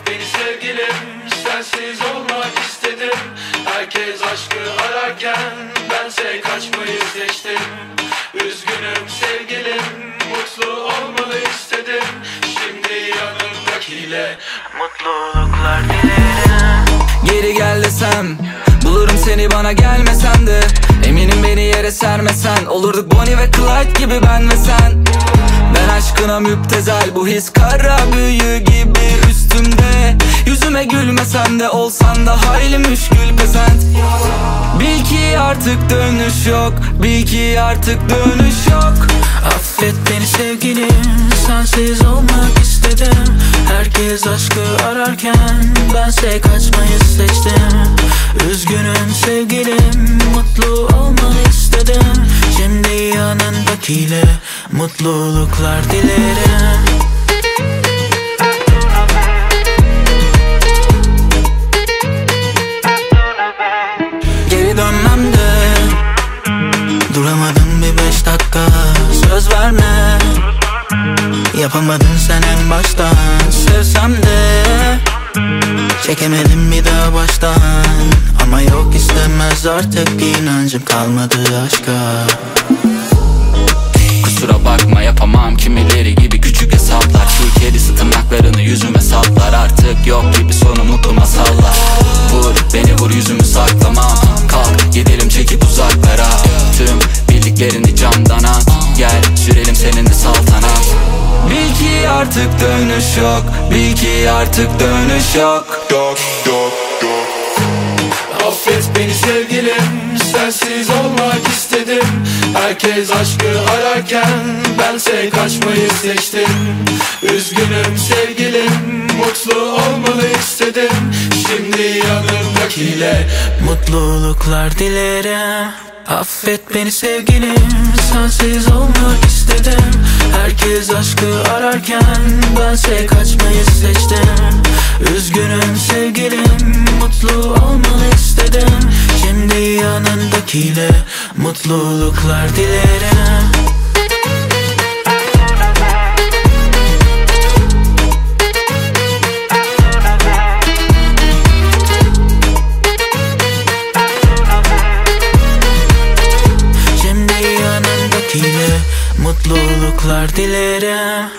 beni sevgilim, sensiz olmak istedim. Herkes aşkı ararken bense kaçmayı seçtim. Üzgünüm sevgilim, mutlu olmanı istedim. Şimdi yanımdakiyle mutluluklar dilerim. Geri gel desem, bulurum seni bana gelmesen de. Eminim beni yere sermesen, olurduk Bonnie ve Clyde gibi ben ve sen. Ben aşkına müptezel, bu his kara büyü gibi üstümde. Yüzüme gülmesen de olsan da hayli müşkül pesent. Bil ki artık dönüş yok, bil ki artık dönüş yok. Affet beni sevgilim, sensiz olmak istedim. Herkes aşkı ararken bense kaçmayı seçtim. Üzgünüm sevgilim, mutlu olmanı istedim. Şimdi yanındakiyle mutluluklar dilerim. Geri dönmem de duramadım bir 5 dakika. Söz verme, yapamadın sen en baştan. Sevsem de çekemedim bir daha baştan. Ama yok istemez artık, inancım kalmadı aşka. Kusura bakma yapamam kimileri gibi küçük hesaplar. Çiğ kedisi tırnaklarını yüzüme saplar. Artık yok gibi sonu mutlu masallar. Vur beni vur yüzümü saklamam. Kalk gidelim çekip uzaklara. Tüm bildiklerini camdan at. Gel sürelim seninle saltanat. Bil ki artık dönüş yok, bil ki artık dönüş yok. Affet beni sevgilim, sensiz olmak istedim. Herkes aşkı ararken bense kaçmayı seçtim. Üzgünüm sevgilim, mutlu olmanı istedim. Şimdi yanımdakiyle mutluluklar dilerim. Affet beni sevgilim, sensiz olmak istedim. Herkes aşkı ararken bense kaçmayı seçtim. Üzgünüm sevgilim, mutlu olmanı istedim. Şimdi yanındakiyle mutluluklar dilerim. Şimdi yanındakiyle mutluluklar dilerim.